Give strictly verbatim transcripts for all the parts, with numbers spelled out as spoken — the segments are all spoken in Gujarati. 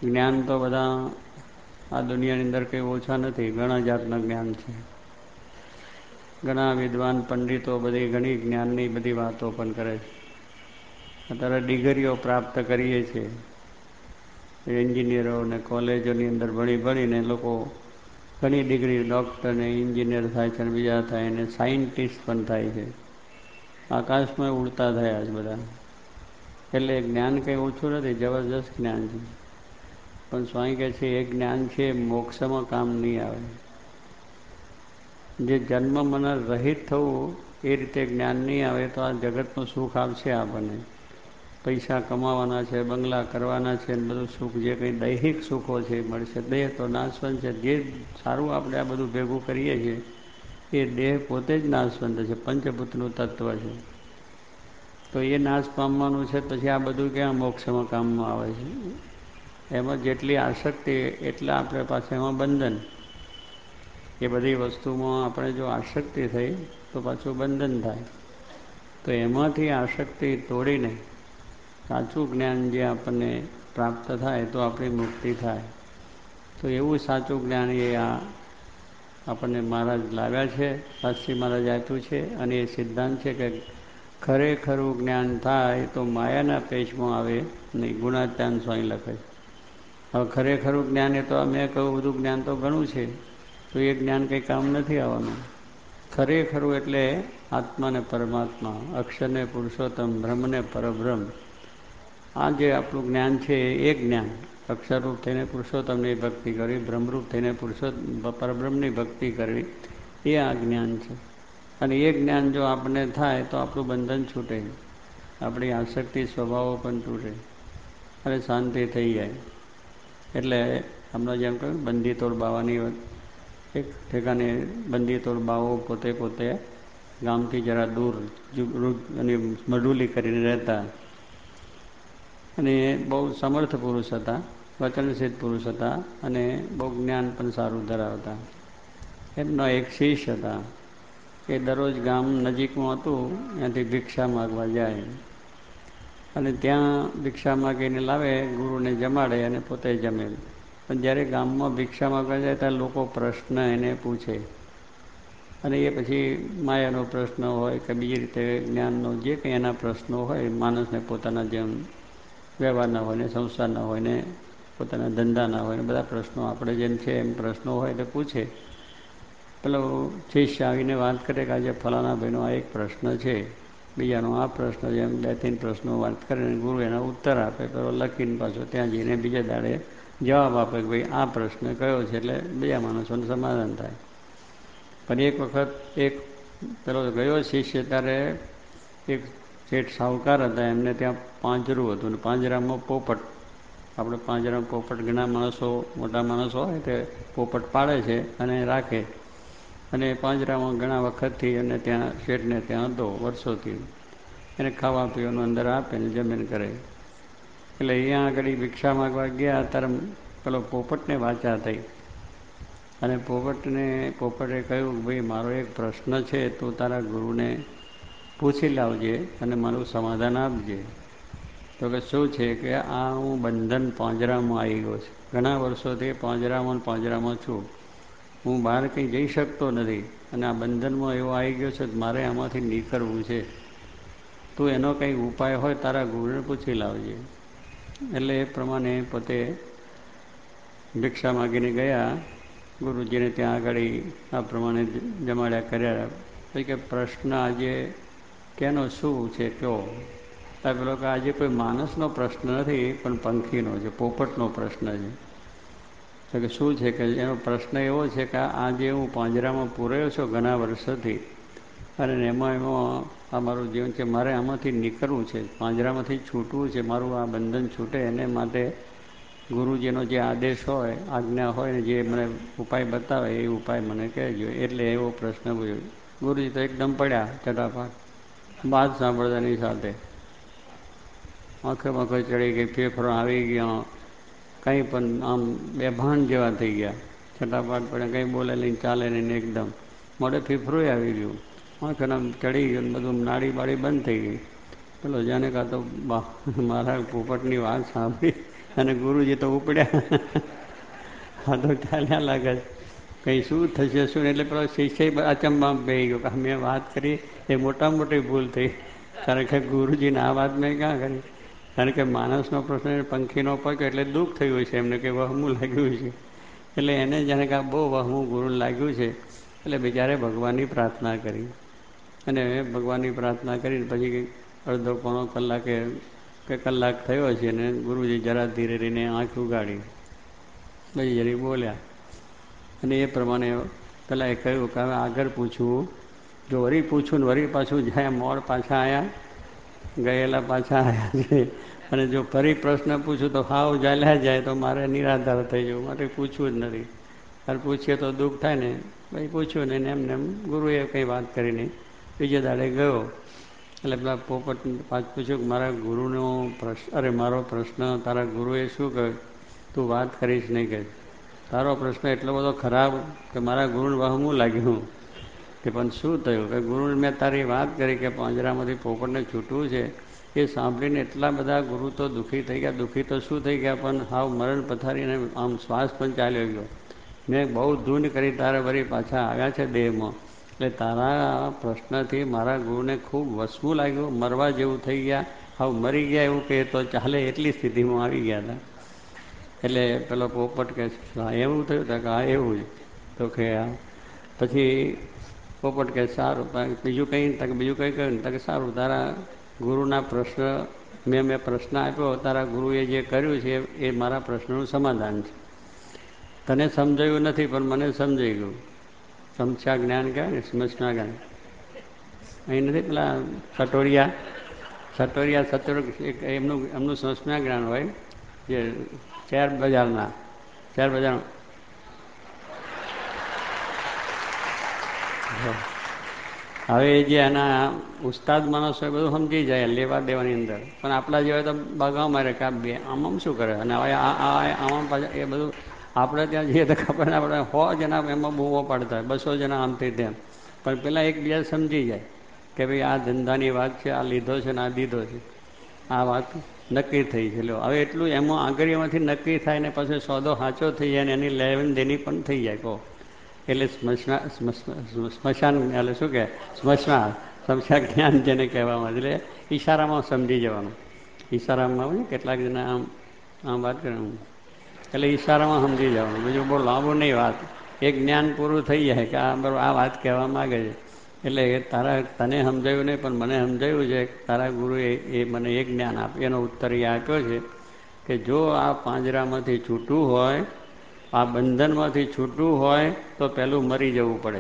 જ્ઞાન તો બધા આ દુનિયાની અંદર કંઈ ઓછા નથી, ઘણા જાતના જ્ઞાન છે. ઘણા વિદ્વાન પંડિતો બધી ઘણી જ્ઞાનની બધી વાતો પણ કરે છે. અત્યારે ડિગ્રીઓ પ્રાપ્ત કરીએ છીએ. એન્જિનિયરો અને કોલેજોની અંદર ભણી ભણીને લોકો ઘણી ડિગ્રી ડૉક્ટર ને એન્જિનિયર થાય છે, અને બીજા થાય ને સાયન્ટિસ્ટ પણ થાય છે. આકાશમાં ઉડતા થયા છે બધા. એટલે જ્ઞાન કંઈ ઓછું નથી, જબરજસ્ત જ્ઞાન છે. પણ સ્વામી કહે છે એ જ્ઞાન છે મોક્ષમાં કામ નહીં આવે. જે જન્મ મરણ રહિત થવું એ રીતે જ્ઞાન નહીં આવે તો આ જગતનું સુખ આવશે આપણને. પૈસા કમાવાના છે, બંગલા કરવાના છે, બધું સુખ જે કંઈ દૈહિક સુખો છે એ મળશે. દેહ તો નાશવંત છે. જે સારું આપણે આ બધું ભેગું કરીએ છીએ એ દેહ પોતે જ નાશવંત છે, પંચભૂતનું તત્વ છે. તો એ નાશ પામવાનું છે, પછી આ બધું ક્યાં મોક્ષમાં કામમાં આવે છે. એમાં જેટલી આસક્તિ એટલા આપણે પાસે એમાં બંધન. એ બધી વસ્તુમાં આપણે જો આસક્તિ થઈ તો પાછું બંધન થાય. તો એમાંથી આસક્તિ તોડીને સાચું જ્ઞાન જે આપણને પ્રાપ્ત થાય તો આપણી મુક્તિ થાય. તો એવું સાચું જ્ઞાન એ આ આપણને મહારાજ લાવ્યા છે, શાસ્ત્રી મહારાજ આપ્યું છે. અને એ સિદ્ધાંત છે કે ખરેખરું જ્ઞાન થાય તો માયાના પેચમાં આવે નહીં. ગુણાત્યાન સ્વામી લખે છે. હવે ખરેખરું જ્ઞાન એ તો મેં કહ્યું બધું જ્ઞાન તો ઘણું છે, તો એ જ્ઞાન કંઈ કામ નથી આવવાનું. ખરેખરું એટલે આત્માને પરમાત્મા, અક્ષરને પુરુષોત્તમ, બ્રહ્મને પરબ્રહ્મ. આ જે આપણું જ્ઞાન છે એ જ્ઞાન અક્ષરરૂપ થઈને પુરુષોત્તમની ભક્તિ કરવી, બ્રહ્મરૂપ થઈને પુરુષોત્તમ પરબ્રહ્મની ભક્તિ કરવી, એ આ જ્ઞાન છે. અને એ જ્ઞાન જો આપણને થાય તો આપણું બંધન છૂટે, આપણી આસક્તિ સ્વભાવો પણ તૂટે અને શાંતિ થઈ જાય. એટલે હમણાં જેમ કહ્યું બંદી તોડ બાવાની એક ઠેકાને બંદી તોડ બાવો પોતે પોતે ગામથી જરા દૂર અને મડુલી કરીને રહેતા. અને બહુ સમર્થ પુરુષ હતા, વચનસિદ્ધ પુરુષ હતા, અને બહુ જ્ઞાન પણ સારું ધરાવતા. એમના એક શિષ્ય હતા. એ દરરોજ ગામ નજીકમાં હતું, ત્યાંથી ભિક્ષા માગવા જાય અને ત્યાં ભિક્ષા માગીને લાવે, ગુરુને જમાડે અને પોતે જમે. પણ જ્યારે ગામમાં ભિક્ષા માગવા જાય ત્યારે લોકો પ્રશ્ન એને પૂછે, અને એ પછી માયાનો પ્રશ્ન હોય કે બીજી રીતે જ્ઞાનનો જે કંઈ એના પ્રશ્નો હોય, માણસને પોતાના જેમ વ્યવહારના હોય ને, સંસારના હોય ને, પોતાના ધંધાના હોય ને, બધા પ્રશ્નો આપણે જેમ છે એમ પ્રશ્નો હોય એટલે પૂછે. પેલો શિષ્ય આવીને વાત કરે કે આજે ફલાણા ભાઈનો આ એક પ્રશ્ન છે, બીજાનો આ પ્રશ્ન છે, એમ બે ત્રણ પ્રશ્નો વાત કરે ને ગુરુ એના ઉત્તર આપે. પેલો લખીને પાછો ત્યાં જઈને બીજા દાડે જવાબ આપે કે ભાઈ આ પ્રશ્ન કયો છે, એટલે બીજા માણસોનું સમાધાન થાય. પણ એક વખત એક પેલો ગયો શિષ્ય ત્યારે એક શેઠ સાહુકાર હતા, એમને ત્યાં પાંજરું હતું ને પાંજરામાં પોપટ, આપણે પાંજરામાં પોપટ ઘણા માણસો મોટા માણસો હોય તે પોપટ પાળે છે અને રાખે. અને પાંજરામાં ઘણા વખતથી અને ત્યાં શેઠને ત્યાં હતો વર્ષોથી. એને ખાવા પીવાનું અંદર આપે ને જમીન કરે. એટલે અહીંયા આગળ ભિક્ષા માગવા ગયા ત્યારે પેલો પોપટને વાચા થઈ. અને પોપટને પોપટે કહ્યું ભાઈ મારો એક પ્રશ્ન છે, તું તારા ગુરુને પૂછી લાવજે અને મારું સમાધાન આપજે. તો કે શું છે કે આ હું બંધન પાંજરામાં આવી ગયો છું, ઘણા વર્ષોથી પાંજરામાં પાંજરામાં છું, હું બહાર કંઈ જઈ શકતો નથી, અને આ બંધનમાં એવો આવી ગયો છે મારે આમાંથી નીકળવું છે. તું એનો કંઈ ઉપાય હોય તારા ગુરુને પૂછી લાવજે. એટલે એ પ્રમાણે પોતે ભિક્ષા માગીને ગયા ગુરુજીને ત્યાં આગળ. આ પ્રમાણે જમાડ્યા કર્યા. પછી કે પ્રશ્ન આજે કેનો શું છે કહો. પેલો કે આજે કોઈ માણસનો પ્રશ્ન નથી પણ પંખીનો છે, પોપટનો પ્રશ્ન છે. તો કે શું છે કે એનો પ્રશ્ન એવો છે કે આજે હું પાંજરામાં પૂરાયો છું ઘણા વર્ષોથી, અને એમાં એમાં આ મારું જીવન છે, મારે આમાંથી નીકળવું છે, પાંજરામાંથી છૂટવું છે, મારું આ બંધન છૂટે એને માટે ગુરુજીનો જે આદેશ હોય, આજ્ઞા હોય ને જે મને ઉપાય બતાવે એ ઉપાય મને કહેજો. એટલે એવો પ્રશ્ન પૂછ્યો. ગુરુજી તો એકદમ પડ્યા ચટાપાટ, વાત સાંભળતાની સાથે આંખે આંખે ચડી ગઈ, ફેફરો આવી ગયા, કંઈ પણ આમ બેભાન જેવા થઈ ગયા. ચટાપાટ પડે, કંઈ બોલે નહીં, ચાલે નહીં, એકદમ મોઢે ફીફરું આવી ગયું, આંખે આમ ચડી ગયું, બધું નાડી બાળી બંધ થઈ ગઈ. પેલો જાણે કાં તો મારા પોપટની વાત સાંભળી અને ગુરુજી તો ઉપડ્યા. હા તો ચાલ્યા લાગે કંઈ શું થશે શું, એટલે પેલો શિષ્ય અચંબામાં બેસી ગયો કે મેં વાત કરી એ મોટા મોટી ભૂલ થઈ. કારણ કે ગુરુજીને આ વાત મેં ક્યાં કરી. કારણ કે માણસનો પ્રશ્ન પંખીનો પગ એટલે દુઃખ થયું છે એમને કે વહમું લાગ્યું છે. એટલે એને જાણે કે બહુ વહમું ગુરુને લાગ્યું છે. એટલે બિચારે ભગવાનની પ્રાર્થના કરી અને ભગવાનની પ્રાર્થના કરીને પછી અડધો પોણો કલાકે કે કલાક થયો છે ને ગુરુજી જરા ધીરે રહીને આંખ ઉગાડી. પછી જરી બોલ્યા અને એ પ્રમાણે પેલા એ કહ્યું કે હવે આગળ પૂછવું. જો વરી પૂછું ને વરી પાછું જાય મોડ પાછા આવ્યા, ગયેલા પાછા આવ્યા છે. અને જો ફરી પ્રશ્ન પૂછું તો હાવ ચાલ્યા જાય તો મારે નિરાધાર થઈ જવું, મારે પૂછવું જ નથી. તારે પૂછીએ તો દુઃખ થાય ને, પછી પૂછ્યું નહીં ને એમને એમ ગુરુએ કંઈ વાત કરી નહીં. બીજે દાડે ગયો એટલે પેલા પોપટ પાછ પૂછ્યું કે મારા ગુરુનો પ્રશ્ન, અરે મારો પ્રશ્ન તારા ગુરુએ શું કહ્યું, તું વાત કરીશ નહીં કે તારો પ્રશ્ન એટલો બધો ખરાબ કે મારા ગુરુને વહમું લાગ્યું કે પણ શું થયું કે ગુરુને મેં તારી વાત કરી કે પાંજરામાંથી પોપટને છૂટવું છે, એ સાંભળીને એટલા બધા ગુરુ તો દુઃખી થઈ ગયા. દુઃખી તો શું થઈ ગયા પણ હાવ મરણ પથારીને આમ શ્વાસ પણ ચાલ્યો ગયો. મેં બહુ ધૂન કરી તારે વળી પાછા આવ્યા છે દેહમાં, એટલે તારા પ્રશ્નથી મારા ગુરુને ખૂબ વસવું લાગ્યું, મરવા જેવું થઈ ગયા, હાવ મરી ગયા એવું કહે તો ચાલે એટલી સ્થિતિમાં આવી ગયા હતા. એટલે પેલો પોપટ કહે હા એવું થયું કે હા એવું જ તો કે પછી પોપટ કહે સારું બીજું કંઈ તક બીજું કંઈ કહ્યું ને તકે સારું તારા ગુરુના પ્રશ્ન મેં મેં પ્રશ્ન આપ્યો, તારા ગુરુએ જે કર્યું છે એ મારા પ્રશ્નનું સમાધાન છે. તને સમજાયું નથી પણ મને સમજાઈ ગયું. સમસ્યા જ્ઞાન કહેવાય ને, સમસ્યા જ્ઞાન અહીં નથી પેલા સટોરિયા સટોરિયા સટોર એક એમનું એમનું સમસ્યા જ્ઞાન હોય જે શેર બજારના શેર બજાર હવે જે એના ઉસ્તાદ માણસ હોય બધું સમજી જાય લેવા દેવાની અંદર, પણ આપણા જેવા તો બગાવ મારે કે આ બે આમાં શું કરે અને હવે આમાં પાછા એ બધું આપણે ત્યાં જઈએ તો ખબર ના પડે. સો જણા એમાં બૂમો પાડતા હોય, બસો જણા આમથી તેમ, પણ પેલા એકબીજા સમજી જાય કે ભાઈ આ ધંધાની વાત છે, આ લીધો છે ને આ દીધો છે, આ વાત નક્કી થઈ છે. લો હવે એટલું એમાં આંગળીઓમાંથી નક્કી થાય ને પછી સોદો સાચો થઈ જાય ને એની લેવન દેની પણ થઈ જાય. કહો એટલે સ્મશાન સ્મશાન એટલે શું કહે સ્મશાન સ્મશાન જ્ઞાન જેને કહેવામાં, એટલે ઈશારામાં સમજી જવાનું. ઈશારામાં હોય કેટલાક જણા આમ આમ વાત કરે એટલે ઈશારામાં સમજી જવાનું, બીજું બહુ લાંબુ નહીં વાત, એક જ્ઞાન પૂરું થઈ જાય કે આ બરાબર આ વાત કહેવા માગે છે. એટલે તારા તને સમજાયું નહીં પણ મને સમજાયું છે. તારા ગુરુએ એ મને એક જ્ઞાન આપ એનો ઉત્તર એ આપ્યો છે કે જો આ પાંજરામાંથી છૂટવું હોય, આ બંધનમાંથી છૂટવું હોય તો પહેલું મરી જવું પડે.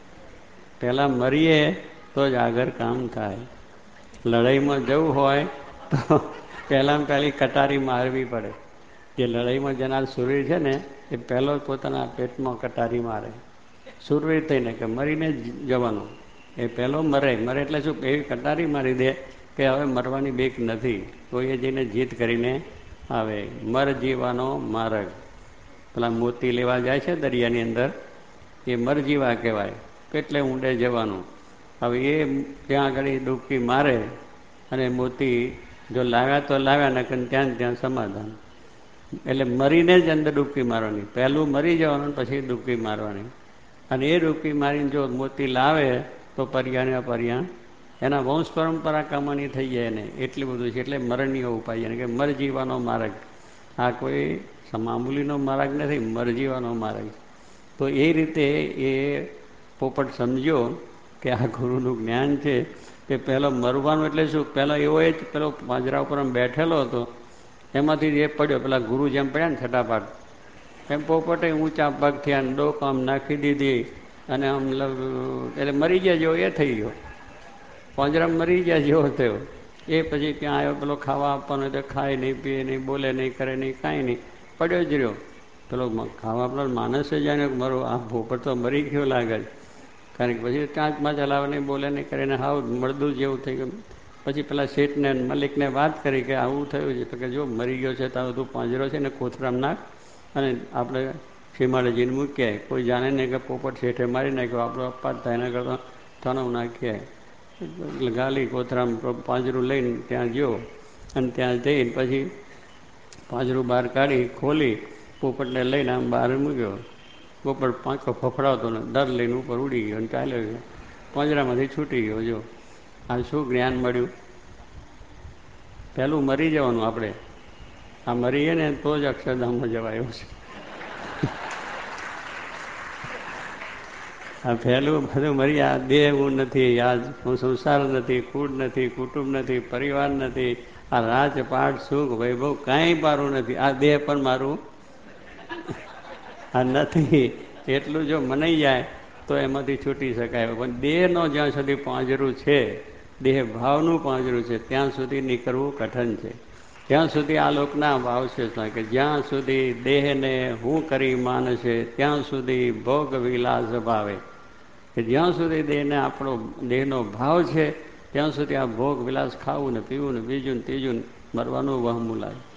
પહેલાં મરીએ તો જ આગળ કામ થાય. લડાઈમાં જવું હોય તો પહેલાં પહેલી કટારી મારવી પડે. જે લડાઈમાં જનાર શૂરવીર છે ને એ પહેલો જ પોતાના પેટમાં કટારી મારે શૂરવીર થઈને કે મરીને જવાનું. એ પહેલો મરે મરે એટલે શું એવી કટારી મારી દે કે હવે મરવાની બીક નથી, તો એ જઈને જીત કરીને આવે. મર જીવાનો માર્ગ, પેલા મોતી લેવા જાય છે દરિયાની અંદર એ મરજીવા કહેવાય, કેટલે ઊંડે જવાનું. હવે એ ત્યાં આગળ ડૂબકી મારે અને મોતી જો લાવ્યા તો લાવ્યા નકર ત્યાં ત્યાં સમાધાન. એટલે મરીને જ અંદર ડૂબકી મારવાની, પહેલું મરી જવાનું પછી ડૂબકી મારવાની. અને એ ડૂબકી મારીને જો મોતી લાવે તો પર્યાને અપર્યા એના વંશ પરંપરા કમાણી થઈ જાય ને એટલું બધું છે. એટલે મરણીય ઉપાય એને કે મરજીવાનો માર્ગ, આ કોઈ મામૂલીનો માર્ગ નથી, મરજીવાનો માર્ગ. તો એ રીતે એ પોપટ સમજ્યો કે આ ગુરુનું જ્ઞાન છે કે પહેલો મરવાનું એટલે શું, પહેલો એવો જ પેલો પાંજરા ઉપર બેઠેલો હતો એમાંથી એ પડ્યો, પેલા ગુરુ જેમ પડ્યા ને છટાપાટ એમ પોપટે ઊંચા પગ થયા ને ડોક આમ નાખી દીધી અને આમ એટલે મરી ગયા જેવો એ થઈ ગયો, પાંજરામાં મરી ગયા જેવો થયો. એ પછી ત્યાં આવ્યો, પેલો ખાવા આપવાનો તો ખાય નહીં, પીએ નહીં, બોલે નહીં, કરે નહીં, કાંઈ નહીં, પડ્યો જ રહ્યો. પેલો ખાવા આપવાનો માણસે જાણે મારો આ પોપટ તો મરી ગયો લાગે છે, કારણ કે પછી કાંચમાં ચલાવે નહીં, બોલે નહીં, કરે ને હાવ મળદું જેવું થઈ ગયું. પછી પેલા શેઠને મલિકને વાત કરી કે આવું થયું છે, તો કે જો મરી ગયો છે તો તું પાંજરો છે ને કોથરામ નાખ અને આપણે સીમાડે મૂકીએ, કોઈ જાણે નહીં કે પોપટ શેઠે મારી નાખ્યો, આપણો અપાત થાય એના કરતાં તણવ નાખીએ. ગાલી કોથરામ પાંજરું લઈને ત્યાં ગયો અને ત્યાં જઈને પછી પાંજરું બહાર કાઢી ખોલી પોપટને લઈને આમ બહાર મૂક્યો. પોપટ પાંખો ફફડાવતો ને દર લઈને ઉપર ઉડી ગયો અને ચાલ્યો ગયો. પાંજરામાંથી છૂટી ગયો. જો આ શું જ્ઞાન મળ્યું? પહેલું મરી જવાનું આપણે. આ મરીએ ને તો જ અક્ષરધામમાં જવાય એવું છે. આ પહેલું બધું મરી, આ દેહ હું નથી, આ સંસાર નથી, કુળ નથી, કુટુંબ નથી, પરિવાર નથી, આ રાજપાટ સુખ વૈભવ કાંઈ મારું નથી, આ દેહ પણ મારું આ નથી. એટલું જો મનાઈ જાય તો એમાંથી છૂટી શકાય. પણ દેહનો જ્યાં સુધી પાંજરું છે, દેહ ભાવનું પાંજરું છે, ત્યાં સુધી નીકળવું કઠણ છે. ત્યાં સુધી આ લોકના ભાવ છે કે જ્યાં સુધી દેહને હું કરી માનશે ત્યાં સુધી ભોગ વિલાસ ભાવે. કે જ્યાં સુધી દેહને આપણો દેહનો ભાવ છે ત્યાં સુધી આ ભોગ વિલાસ ખાવું ને પીવું ને બીજું ને ત્રીજું મરવાનું વહમું લાગે.